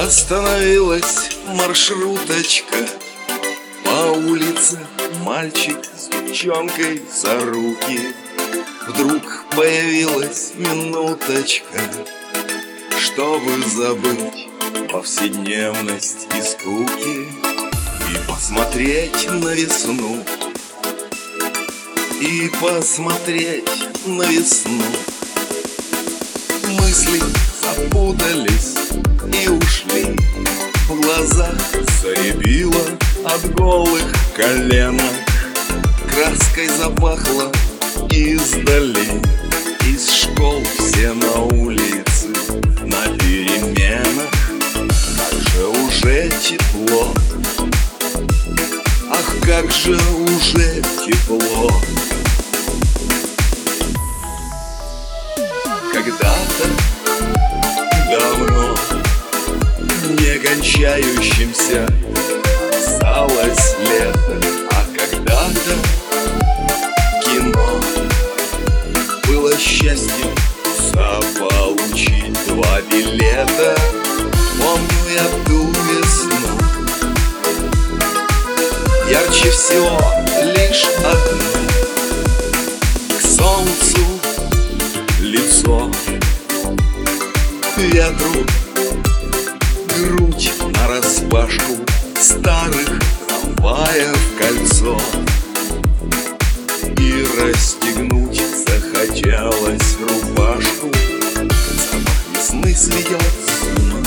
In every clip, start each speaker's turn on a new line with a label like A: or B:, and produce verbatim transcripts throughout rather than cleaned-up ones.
A: Остановилась маршруточка, по улице мальчик с девчонкой за руки. Вдруг появилась минуточка, чтобы забыть повседневность и скуки и посмотреть на весну, и посмотреть на весну. Мысли запутались и ушли, в глазах заребило от голых коленок, краской запахло издали. Из школ все на улице, на переменах. Как же уже тепло, ах, как же уже тепло. Когда-то давно не кончающимся осталось лето, а когда-то кино было счастьем заполучить два билета. Помню я ту весну, ярче всего лишь одно: к солнцу лицо, ветру грудь нараспашку, старых трамваев кольцо. И расстегнуть захотелось рубашку, запах весны сведет с ума,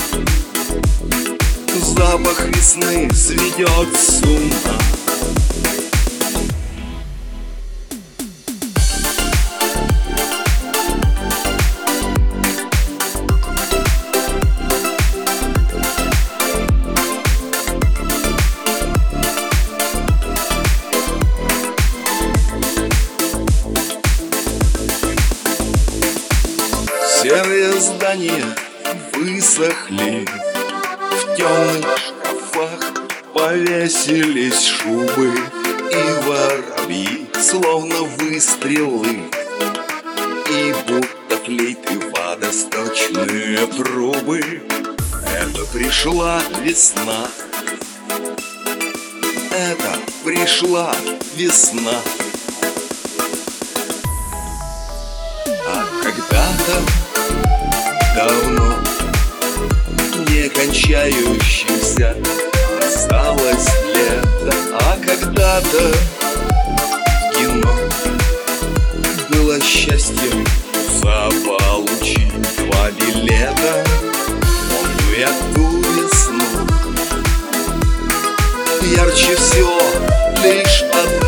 A: запах весны сведет с ума. Серые здания высохли, в темных шкафах повесились шубы, и воробьи, словно выстрелы, и будто флейты водосточные трубы. Это пришла весна, это пришла весна. А когда-то давно не кончающимся осталось лето, а когда-то в кино было счастьем заполучить два билета. Помню я ту весну, ярче всего лишь одна.